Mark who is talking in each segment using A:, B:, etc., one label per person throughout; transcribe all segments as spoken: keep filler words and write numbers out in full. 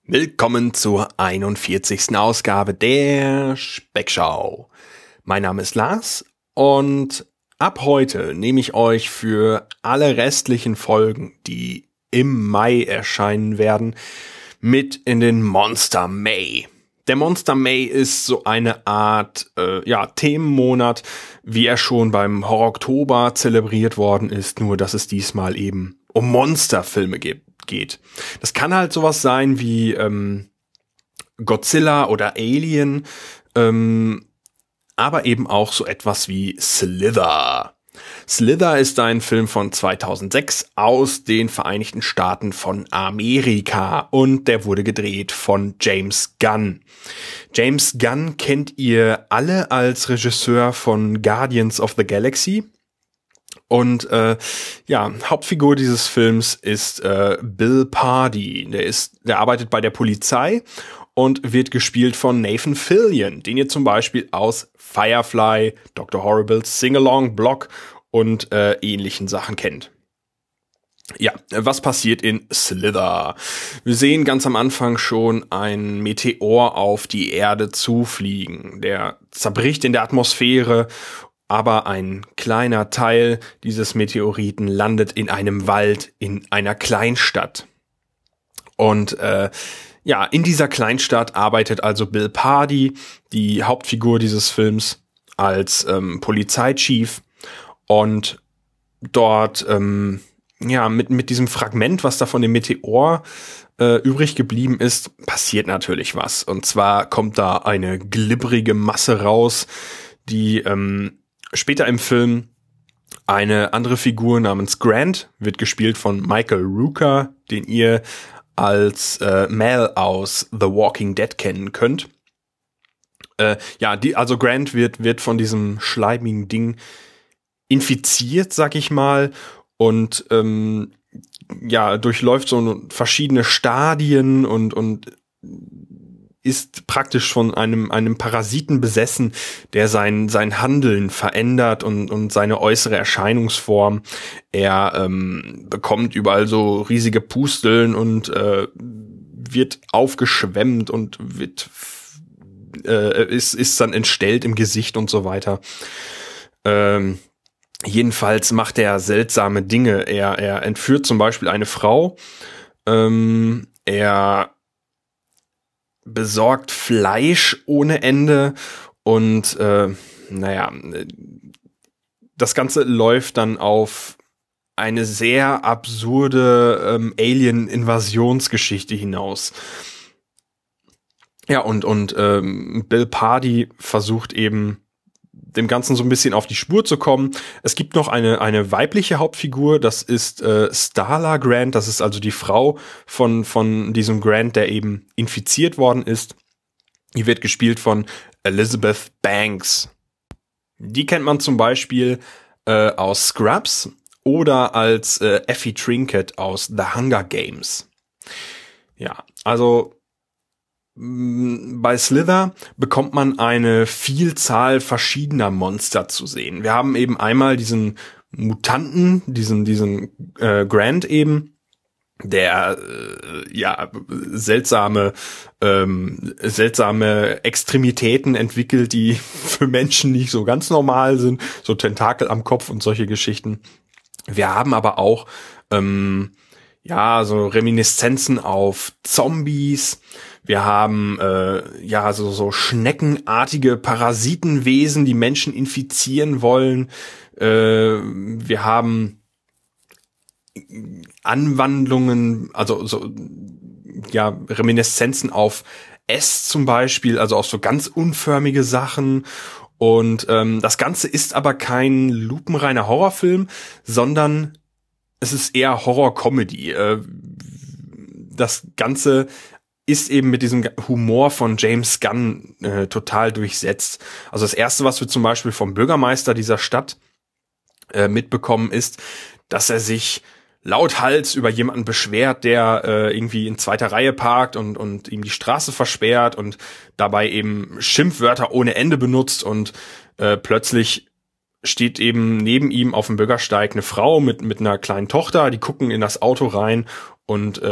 A: Willkommen zur einundvierzigsten Ausgabe der Speckschau. Mein Name ist Lars und ab heute nehme ich euch für alle restlichen Folgen, die im Mai erscheinen werden, mit in den Monster May. Der Monster May ist so eine Art äh, ja, Themenmonat, wie er schon beim Horror Oktober zelebriert worden ist, nur dass es diesmal eben um Monsterfilme gibt. geht. Das kann halt sowas sein wie ähm, Godzilla oder Alien, ähm, aber eben auch so etwas wie Slither. Slither ist ein Film von zweitausendsechs aus den Vereinigten Staaten von Amerika und der wurde gedreht von James Gunn. James Gunn kennt ihr alle als Regisseur von Guardians of the Galaxy. Und äh, ja, Hauptfigur dieses Films ist äh, Bill Pardee. Der ist, der arbeitet bei der Polizei und wird gespielt von Nathan Fillion, den ihr zum Beispiel aus Firefly, Doktor Horribles Sing-Along, Block und äh, ähnlichen Sachen kennt. Ja, was passiert in Slither? Wir sehen ganz am Anfang schon ein Meteor auf die Erde zufliegen. Der zerbricht in der Atmosphäre. Aber ein kleiner Teil dieses Meteoriten landet in einem Wald in einer Kleinstadt. Und äh, ja, in dieser Kleinstadt arbeitet also Bill Pardee, die Hauptfigur dieses Films, als ähm, Polizeichief. Und dort, ähm, ja, mit mit diesem Fragment, was da von dem Meteor äh, übrig geblieben ist, passiert natürlich was. Und zwar kommt da eine glibbrige Masse raus, die ähm, später im Film eine andere Figur namens Grant, wird gespielt von Michael Rooker, den ihr als äh, Mal aus The Walking Dead kennen könnt. Äh, ja, die, also Grant wird, wird von diesem schleimigen Ding infiziert, sag ich mal, und ähm, ja, durchläuft so verschiedene Stadien und, und ist praktisch von einem einem Parasiten besessen, der sein sein Handeln verändert und und seine äußere Erscheinungsform. Er ähm, bekommt überall so riesige Pusteln und äh, wird aufgeschwemmt und wird äh, ist ist dann entstellt im Gesicht und so weiter. Ähm, jedenfalls macht er seltsame Dinge. Er er entführt zum Beispiel eine Frau. Ähm, er besorgt Fleisch ohne Ende und äh, naja, das Ganze läuft dann auf eine sehr absurde ähm, Alien-Invasionsgeschichte hinaus. Ja, und und ähm, Bill Pardee versucht eben dem Ganzen so ein bisschen auf die Spur zu kommen. Es gibt noch eine eine weibliche Hauptfigur, das ist äh, Starla Grant, das ist also die Frau von von diesem Grant, der eben infiziert worden ist. Die wird gespielt von Elizabeth Banks. Die kennt man zum Beispiel äh, aus Scrubs oder als äh, Effie Trinket aus The Hunger Games. Ja, also bei Slither bekommt man eine Vielzahl verschiedener Monster zu sehen. Wir haben eben einmal diesen Mutanten, diesen diesen äh, Grant eben, der äh, ja seltsame ähm, seltsame Extremitäten entwickelt, die für Menschen nicht so ganz normal sind, so Tentakel am Kopf und solche Geschichten. Wir haben aber auch ähm, ja so Reminiszenzen auf Zombies. Wir haben äh, ja so so schneckenartige Parasitenwesen, die Menschen infizieren wollen. Äh, wir haben Anwandlungen, also so ja Reminiszenzen auf S zum Beispiel, also auf so ganz unförmige Sachen. Und ähm, das Ganze ist aber kein lupenreiner Horrorfilm, sondern es ist eher Horror-Comedy. Äh, das Ganze ist eben mit diesem Humor von James Gunn äh, total durchsetzt. Also das Erste, was wir zum Beispiel vom Bürgermeister dieser Stadt äh, mitbekommen, ist, dass er sich lauthals über jemanden beschwert, der äh, irgendwie in zweiter Reihe parkt und und ihm die Straße versperrt und dabei eben Schimpfwörter ohne Ende benutzt und äh, plötzlich steht eben neben ihm auf dem Bürgersteig eine Frau mit mit einer kleinen Tochter, die gucken in das Auto rein und äh,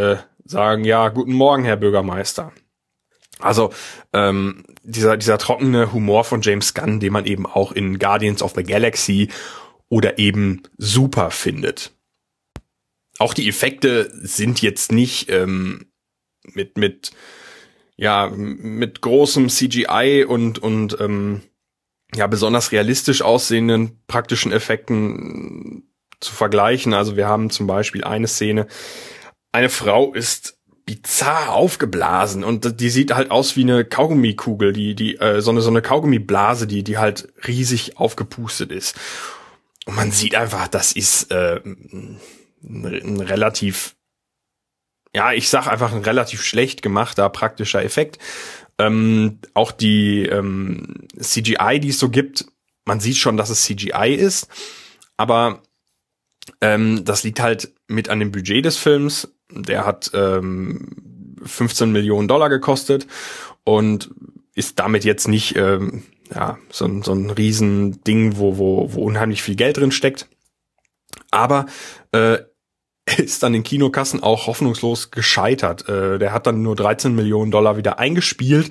A: sagen, ja, guten Morgen, Herr Bürgermeister. Also ähm, dieser dieser trockene Humor von James Gunn, den man eben auch in Guardians of the Galaxy oder eben Super findet. Auch die Effekte sind jetzt nicht ähm, mit mit ja mit großem C G I und und ähm, ja besonders realistisch aussehenden praktischen Effekten zu vergleichen. Also wir haben zum Beispiel eine Szene, eine Frau ist bizarr aufgeblasen und die sieht halt aus wie eine Kaugummikugel, die die äh, so eine so eine Kaugummiblase, die die halt riesig aufgepustet ist. Und man sieht einfach, das ist äh, ein, ein relativ, ja, ich sag einfach ein relativ schlecht gemachter praktischer Effekt. Ähm, auch die ähm, C G I, die es so gibt, man sieht schon, dass es C G I ist, aber ähm, das liegt halt mit an dem Budget des Films. Der hat ähm, fünfzehn Millionen Dollar gekostet und ist damit jetzt nicht ähm, ja so ein so ein Riesending, wo wo wo unheimlich viel Geld drin steckt. Aber äh, er ist an den Kinokassen auch hoffnungslos gescheitert. Äh, der hat dann nur dreizehn Millionen Dollar wieder eingespielt,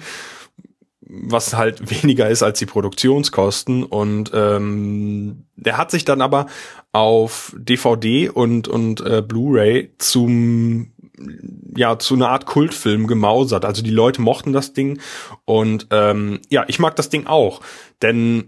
A: was halt weniger ist als die Produktionskosten. Und ähm, der hat sich dann aber auf D V D und und äh, Blu-ray zum ja zu einer Art Kultfilm gemausert. Also die Leute mochten das Ding und ähm, ja, ich mag das Ding auch, denn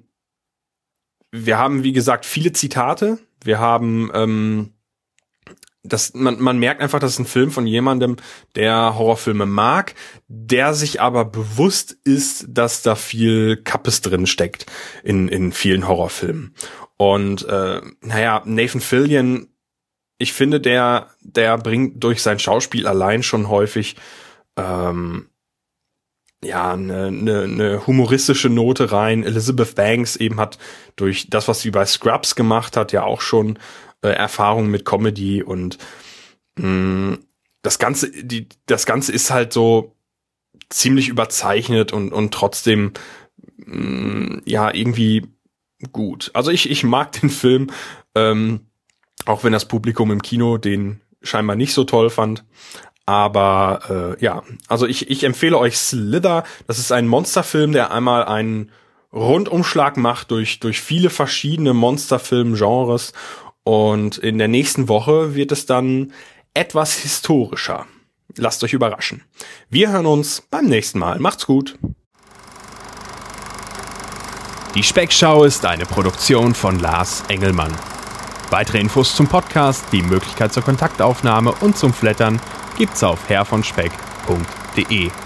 A: wir haben wie gesagt viele Zitate. Wir haben ähm, das, man, man merkt einfach, das ist ein Film von jemandem, der Horrorfilme mag, der sich aber bewusst ist, dass da viel Kappes drin steckt in, in vielen Horrorfilmen. Und äh, naja, Nathan Fillion, ich finde, der, der bringt durch sein Schauspiel allein schon häufig ähm, ja eine, eine, eine humoristische Note rein. Elizabeth Banks eben hat durch das, was sie bei Scrubs gemacht hat, ja auch schon Erfahrung mit Comedy und mh, das Ganze, die, das Ganze ist halt so ziemlich überzeichnet und, und trotzdem mh, ja irgendwie gut. Also ich, ich mag den Film, ähm, auch wenn das Publikum im Kino den scheinbar nicht so toll fand. Aber äh, ja, also ich, ich empfehle euch Slither. Das ist ein Monsterfilm, der einmal einen Rundumschlag macht durch, durch viele verschiedene Monsterfilm-Genres. Und in der nächsten Woche wird es dann etwas historischer. Lasst euch überraschen. Wir hören uns beim nächsten Mal. Macht's gut.
B: Die Speckschau ist eine Produktion von Lars Engelmann. Weitere Infos zum Podcast, die Möglichkeit zur Kontaktaufnahme und zum Flattern gibt's auf herr von speck punkt de.